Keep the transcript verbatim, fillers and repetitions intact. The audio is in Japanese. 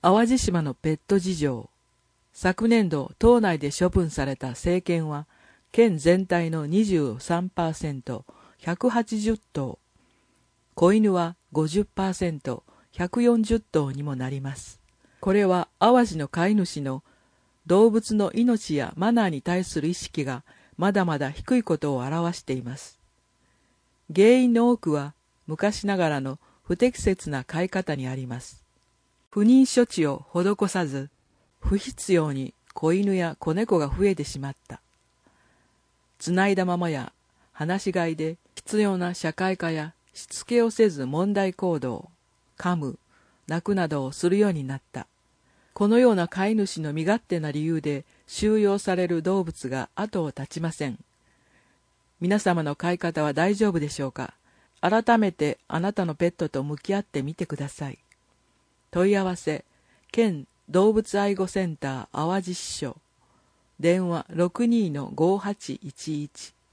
淡路島のペット事情。昨年度、島内で処分された成犬は、県全体の にじゅうさんパーセント、ひゃくはちじゅっとう。子犬は ごじゅっパーセント、ひゃくよんじゅっとうにもなります。これは淡路の飼い主の動物の命やマナーに対する意識がまだまだ低いことを表しています。原因の多くは昔ながらの不適切な飼い方にあります。不妊処置を施さず、不必要に子犬や子猫が増えてしまった。つないだままや放し飼いで必要な社会化やしつけをせず問題行動、噛む、泣くなどをするようになった。このような飼い主の身勝手な理由で収容される動物が後を絶ちません。皆様の飼い方は大丈夫でしょうか？改めてあなたのペットと向き合ってみてください。問い合わせ、県動物愛護センター淡路支所、電話 ろくにーのごーはちいちいち。